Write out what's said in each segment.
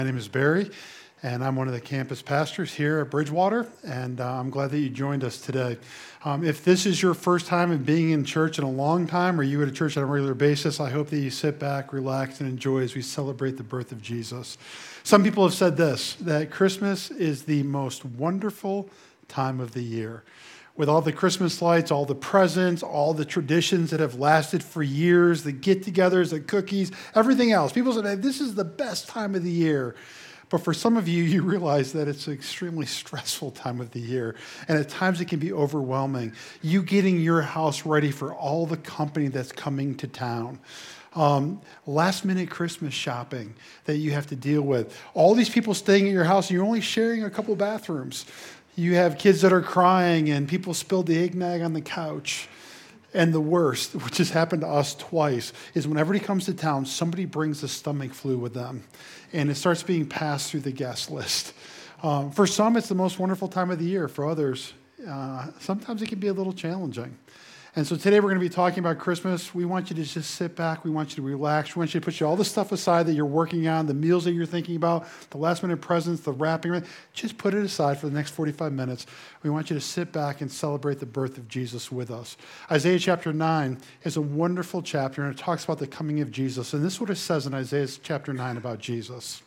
My name is Barry, and I'm one of the campus pastors here at Bridgewater, and I'm glad that you joined us today. If this is your first time of being in church in a long time, or you go to church on a regular basis, I hope that you sit back, relax, and enjoy as we celebrate the birth of Jesus. Some people have said this, that Christmas is the most wonderful time of the year. With all the Christmas lights, all the presents, all the traditions that have lasted for years, the get-togethers, the cookies, everything else. People say, this is the best time of the year. But for some of you, you realize that it's an extremely stressful time of the year. And at times it can be overwhelming. You getting your house ready for all the company that's coming to town. Last-minute Christmas shopping that you have to deal with. All these people staying at your house, and you're only sharing a couple bathrooms. You have kids that are crying and people spilled the eggnog on the couch. And the worst, which has happened to us twice, is when everybody comes to town, somebody brings a stomach flu with them. And it starts being passed through the guest list. For some, it's the most wonderful time of the year. For others, sometimes it can be a little challenging. And so today we're going to be talking about Christmas. We want you to just sit back. We want you to relax. We want you to put all the stuff aside that you're working on, the meals that you're thinking about, the last-minute presents, the wrapping. Just put it aside for the next 45 minutes. We want you to sit back and celebrate the birth of Jesus with us. Isaiah chapter 9 is a wonderful chapter, and it talks about the coming of Jesus. And this is what it says in Isaiah chapter 9 about Jesus.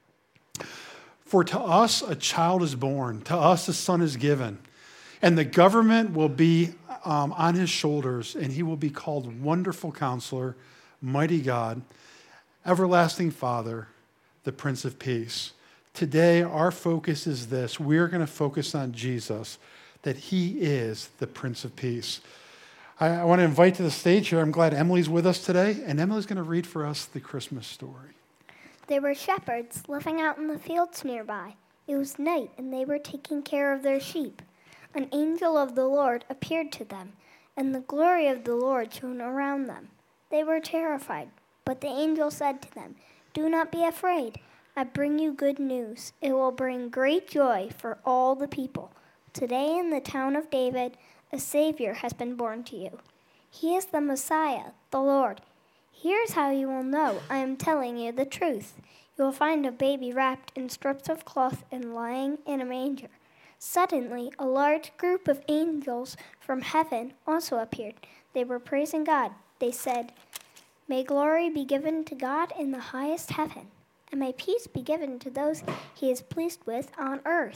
For to us a child is born, to us a son is given, and the government will be on his shoulders, and he will be called Wonderful Counselor, Mighty God, Everlasting Father, the Prince of Peace. Today, our focus is this. We're going to focus on Jesus, that he is the Prince of Peace. I want to invite to the stage here, I'm glad Emily's with us today, and Emily's going to read for us the Christmas story. There were shepherds living out in the fields nearby. It was night, and they were taking care of their sheep. An angel of the Lord appeared to them, and the glory of the Lord shone around them. They were terrified, but the angel said to them, "Do not be afraid. I bring you good news. It will bring great joy for all the people. Today in the town of David, a Savior has been born to you. He is the Messiah, the Lord. Here's how you will know I am telling you the truth. You will find a baby wrapped in strips of cloth and lying in a manger." Suddenly, a large group of angels from heaven also appeared. They were praising God. They said, "May glory be given to God in the highest heaven, and may peace be given to those he is pleased with on earth."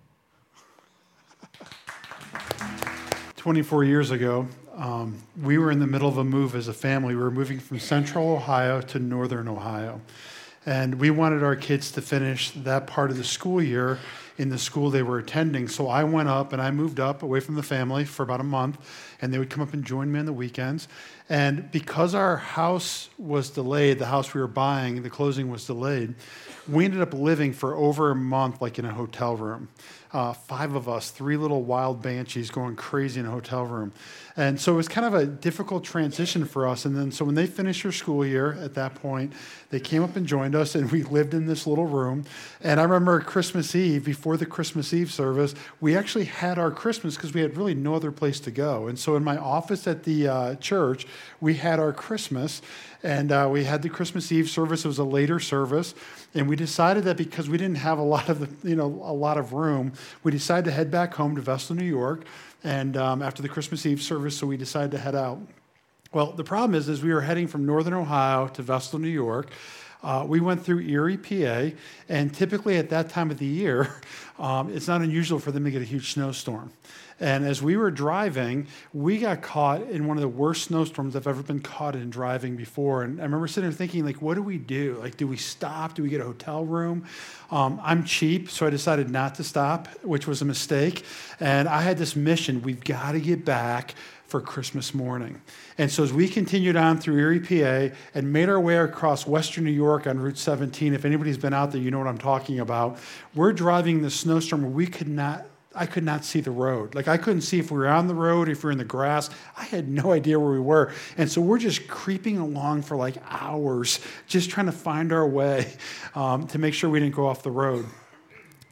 24 years ago, we were in the middle of a move as a family. We were moving from central Ohio to northern Ohio. And we wanted our kids to finish that part of the school year in the school they were attending. So I went up and I moved up away from the family for about a month, and they would come up and join me on the weekends. And because our house was delayed, the house we were buying, the closing was delayed, we ended up living for over a month like in a hotel room. 5 of us, 3 little wild banshees going crazy in a hotel room. And so it was kind of a difficult transition for us. And then so when they finished their school year at that point, they came up and joined us, and we lived in this little room. And I remember Christmas Eve, before the Christmas Eve service, we actually had our Christmas because we had really no other place to go. And so in my office at the church, we had our Christmas, and we had the Christmas Eve service. It was a later service, and we decided that because we didn't have a lot of room, we decided to head back home to Vestal, New York, and after the Christmas Eve service, so we decided to head out. Well, the problem is we were heading from northern Ohio to Vestal, New York. We went through Erie, PA, and typically at that time of the year, it's not unusual for them to get a huge snowstorm. And as we were driving, we got caught in one of the worst snowstorms I've ever been caught in driving before. And I remember sitting there thinking, what do we do? Do we stop? Do we get a hotel room? I'm cheap, so I decided not to stop, which was a mistake. And I had this mission: we've got to get back for Christmas morning. And so as we continued on through Erie, PA, and made our way across western New York on Route 17, if anybody's been out there, you know what I'm talking about. We're driving the snowstorm where I could not see the road. I couldn't see if we were on the road, if we were in the grass. I had no idea where we were. And so we're just creeping along for hours, just trying to find our way to make sure we didn't go off the road.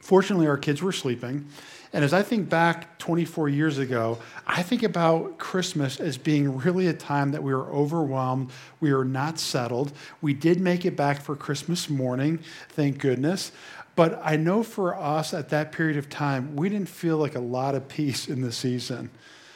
Fortunately, our kids were sleeping. And as I think back 24 years ago, I think about Christmas as being really a time that we were overwhelmed. We were not settled. We did make it back for Christmas morning, thank goodness. But I know for us at that period of time, we didn't feel like a lot of peace in the season.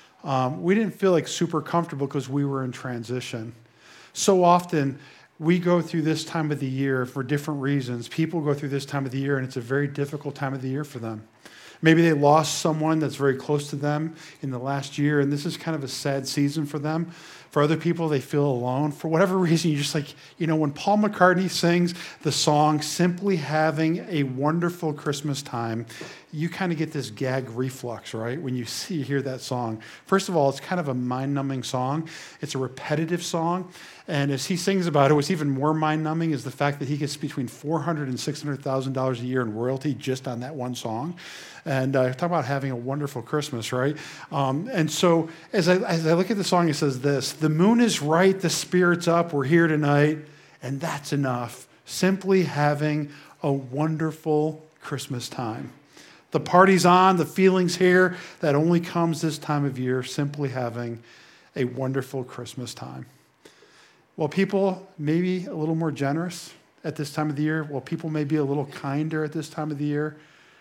We didn't feel like super comfortable because we were in transition. So often, we go through this time of the year for different reasons. People go through this time of the year, and it's a very difficult time of the year for them. Maybe they lost someone that's very close to them in the last year, and this is kind of a sad season for them. For other people, they feel alone. For whatever reason, you're just like, when Paul McCartney sings the song, Simply Having a Wonderful Christmas Time, you kind of get this gag reflux, right? When you hear that song. First of all, it's kind of a mind-numbing song. It's a repetitive song. And as he sings about it, what's even more mind-numbing is the fact that he gets between $400,000 and $600,000 a year in royalty just on that one song. And talk about having a wonderful Christmas, right? And so as I look at the song, it says this: the moon is right, the spirit's up, we're here tonight, and that's enough. Simply having a wonderful Christmas time. The party's on, the feeling's here. That only comes this time of year, simply having a wonderful Christmas time. While people may be a little more generous at this time of the year, while people may be a little kinder at this time of the year,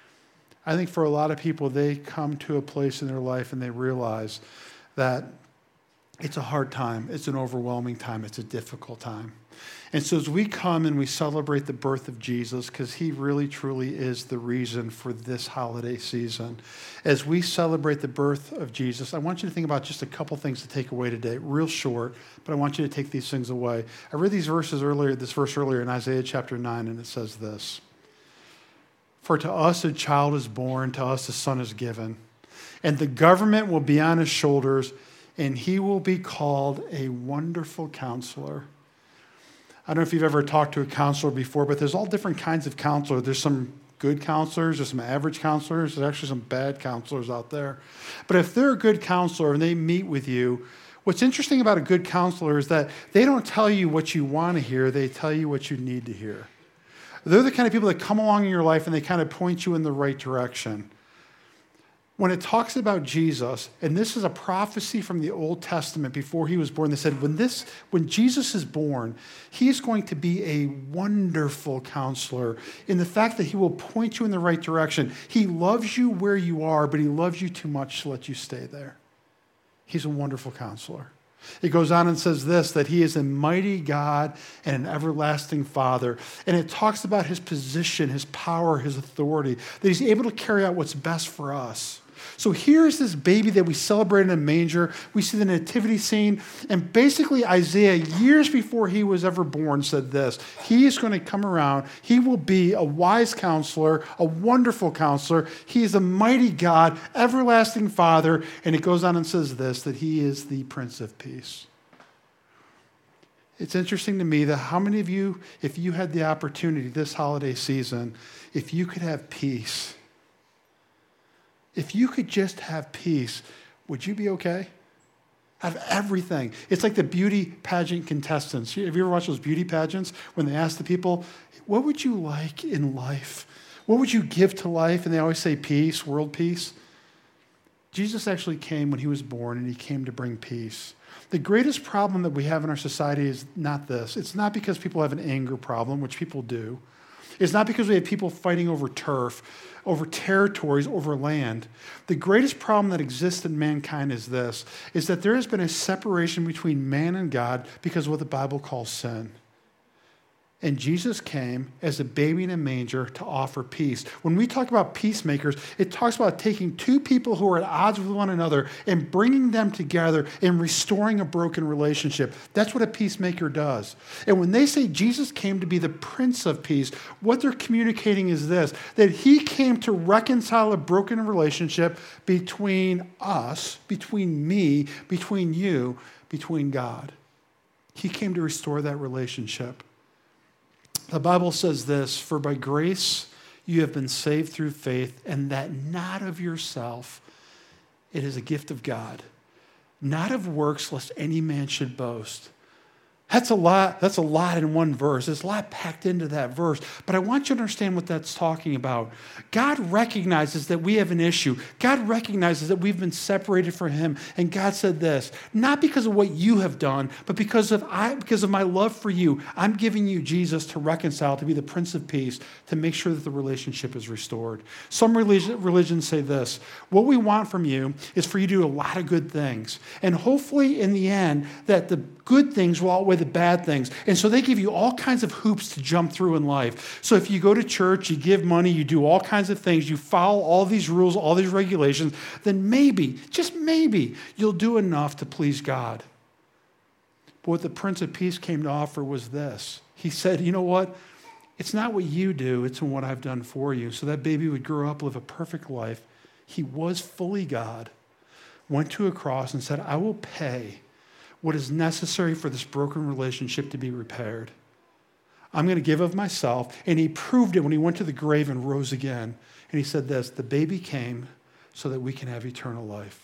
I think for a lot of people, they come to a place in their life and they realize that it's a hard time, it's an overwhelming time, it's a difficult time. And so as we come and we celebrate the birth of Jesus, because he really truly is the reason for this holiday season, as we celebrate the birth of Jesus, I want you to think about just a couple things to take away today, real short, but I want you to take these things away. I read this verse earlier in Isaiah chapter 9, and it says this: for to us a child is born, to us a son is given, and the government will be on his shoulders, and he will be called a wonderful counselor. I don't know if you've ever talked to a counselor before, but there's all different kinds of counselors. There's some good counselors, there's some average counselors, there's actually some bad counselors out there. But if they're a good counselor and they meet with you, what's interesting about a good counselor is that they don't tell you what you want to hear, they tell you what you need to hear. They're the kind of people that come along in your life and they kind of point you in the right direction. When it talks about Jesus, and this is a prophecy from the Old Testament before he was born, they said, when Jesus is born, he's going to be a wonderful counselor in the fact that he will point you in the right direction. He loves you where you are, but he loves you too much to let you stay there. He's a wonderful counselor. It goes on and says this, that he is a mighty God and an everlasting Father. And it talks about his position, his power, his authority, that he's able to carry out what's best for us. So here's this baby that we celebrate in a manger. We see the nativity scene. And basically Isaiah, years before he was ever born, said this: he is going to come around. He will be a wise counselor, a wonderful counselor. He is a mighty God, everlasting Father. And it goes on and says this, that he is the Prince of Peace. It's interesting to me that how many of you, if you had the opportunity this holiday season, if you could have peace, if you could just have peace, would you be okay? Have everything. It's like the beauty pageant contestants. Have you ever watched those beauty pageants when they ask the people, what would you like in life? What would you give to life? And they always say peace, world peace. Jesus actually came when he was born, and he came to bring peace. The greatest problem that we have in our society is not this. It's not because people have an anger problem, which people do. It's not because we have people fighting over turf, over territories, over land. The greatest problem that exists in mankind is this, is that there has been a separation between man and God because of what the Bible calls sin. And Jesus came as a baby in a manger to offer peace. When we talk about peacemakers, it talks about taking two people who are at odds with one another and bringing them together and restoring a broken relationship. That's what a peacemaker does. And when they say Jesus came to be the Prince of Peace, what they're communicating is this, that he came to reconcile a broken relationship between us, between me, between you, between God. He came to restore that relationship. The Bible says this, for by grace you have been saved through faith, and that not of yourself, it is a gift of God, not of works, lest any man should boast. That's a lot. That's a lot in one verse. There's a lot packed into that verse. But I want you to understand what that's talking about. God recognizes that we have an issue. God recognizes that we've been separated from him. And God said this, not because of what you have done, but because of my love for you, I'm giving you Jesus to reconcile, to be the Prince of Peace, to make sure that the relationship is restored. Some religions say this, what we want from you is for you to do a lot of good things. And hopefully in the end, that the good things will outweigh the bad things. And so they give you all kinds of hoops to jump through in life. So if you go to church, you give money, you do all kinds of things, you follow all these rules, all these regulations, then maybe, just maybe, you'll do enough to please God. But what the Prince of Peace came to offer was this. He said, you know what? It's not what you do, it's what I've done for you. So that baby would grow up, live a perfect life. He was fully God, went to a cross and said, I will pay what is necessary for this broken relationship to be repaired. I'm going to give of myself. And he proved it when he went to the grave and rose again. And he said this, the baby came so that we can have eternal life.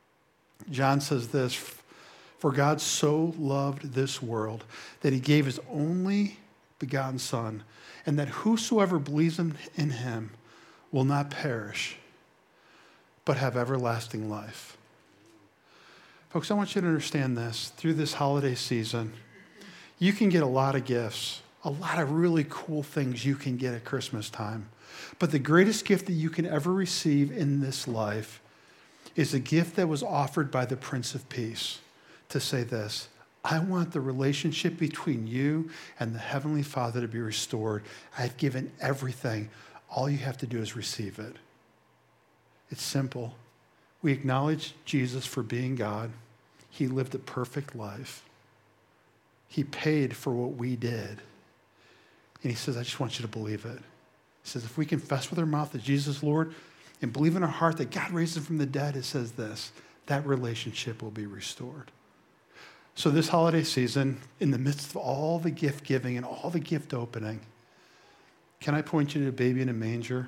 John says this, for God so loved this world that he gave his only begotten Son, and that whosoever believes in him will not perish, but have everlasting life. Folks, I want you to understand this. Through this holiday season, you can get a lot of gifts, a lot of really cool things you can get at Christmas time. But the greatest gift that you can ever receive in this life is a gift that was offered by the Prince of Peace to say this, I want the relationship between you and the Heavenly Father to be restored. I've given everything. All you have to do is receive it. It's simple. We acknowledge Jesus for being God. He lived a perfect life. He paid for what we did. And he says, I just want you to believe it. He says, if we confess with our mouth that Jesus is Lord and believe in our heart that God raised him from the dead, it says this, that relationship will be restored. So this holiday season, in the midst of all the gift giving and all the gift opening, can I point you to a baby in a manger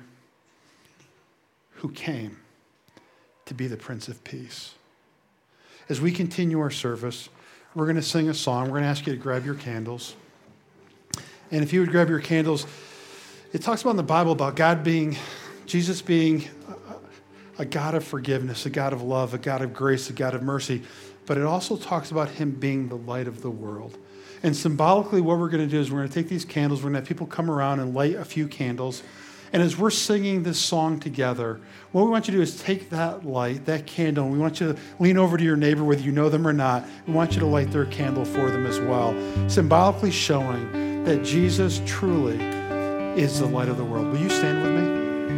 who came to be the Prince of Peace? As we continue our service, we're going to sing a song. We're going to ask you to grab your candles. And if you would grab your candles, it talks about in the Bible about Jesus being a God of forgiveness, a God of love, a God of grace, a God of mercy. But it also talks about him being the light of the world. And symbolically, what we're going to do is we're going to take these candles, we're going to have people come around and light a few candles. And as we're singing this song together, what we want you to do is take that light, that candle, and we want you to lean over to your neighbor, whether you know them or not. We want you to light their candle for them as well, symbolically showing that Jesus truly is the light of the world. Will you stand with me?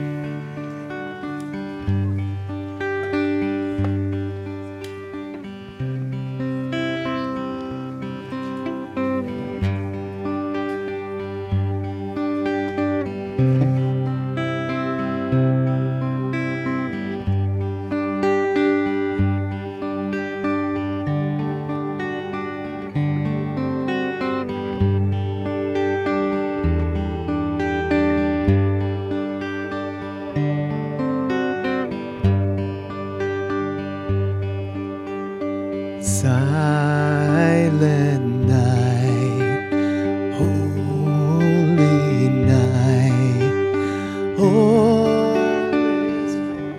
Silent night, holy night, all is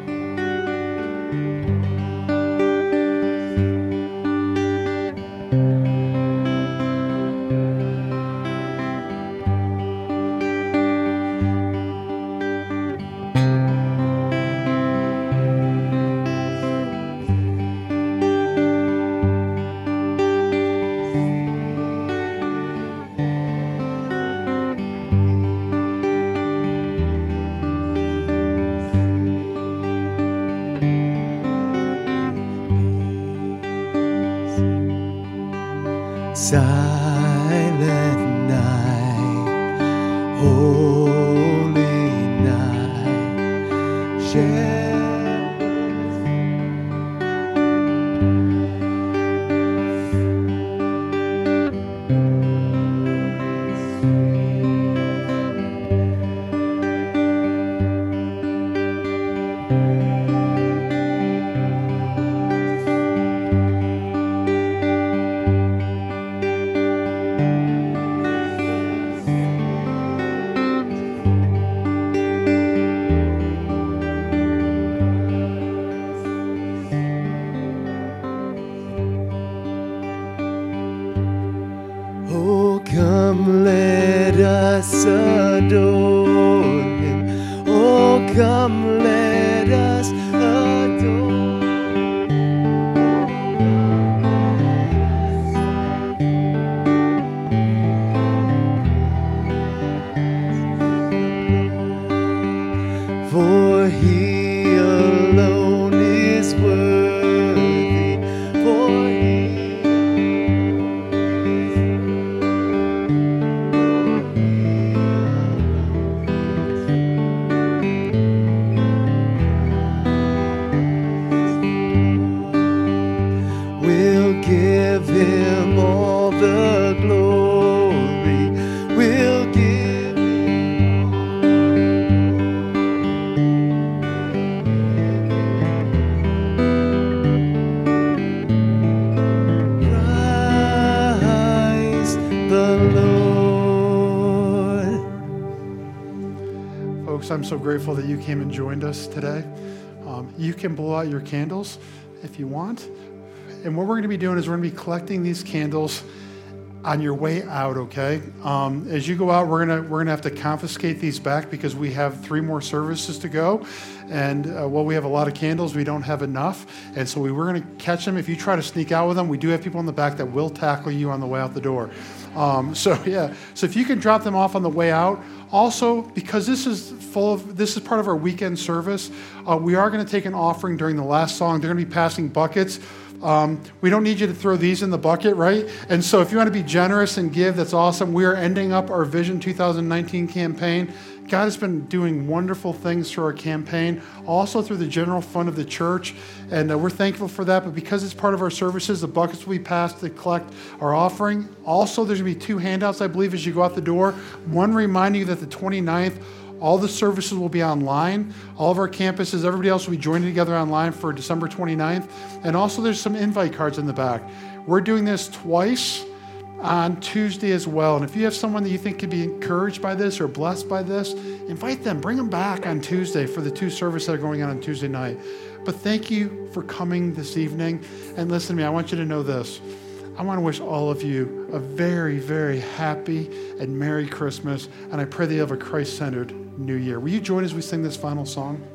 silent night, holy night, Come, let us adore. For he alone is worthy, for he we'll give him all the glory. We'll give Christ the Lord. Folks, I'm so grateful that you came and joined us today. You can blow out your candles if you want. And what we're going to be doing is we're going to be collecting these candles on your way out, okay? As you go out, we're gonna have to confiscate these back because we have 3 more services to go. And while we have a lot of candles, we don't have enough. And so we're going to catch them. If you try to sneak out with them, we do have people in the back that will tackle you on the way out the door. So if you can drop them off on the way out. Also, because this is part of our weekend service, we are going to take an offering during the last song. They're going to be passing buckets. We don't need you to throw these in the bucket, right? And so if you want to be generous and give, that's awesome. We are ending up our Vision 2019 campaign. God has been doing wonderful things through our campaign, also through the general fund of the church, and we're thankful for that. But because it's part of our services, the buckets will be passed to collect our offering. Also, there's going to be 2 handouts, I believe, as you go out the door. One reminding you that the 29th, all the services will be online. All of our campuses, everybody else will be joining together online for December 29th. And also there's some invite cards in the back. We're doing this twice on Tuesday as well. And if you have someone that you think could be encouraged by this or blessed by this, invite them, bring them back on Tuesday for the 2 services that are going on Tuesday night. But thank you for coming this evening. And listen to me, I want you to know this. I want to wish all of you a very, very happy and Merry Christmas. And I pray that you have a Christ-centered New Year. Will you join as we sing this final song?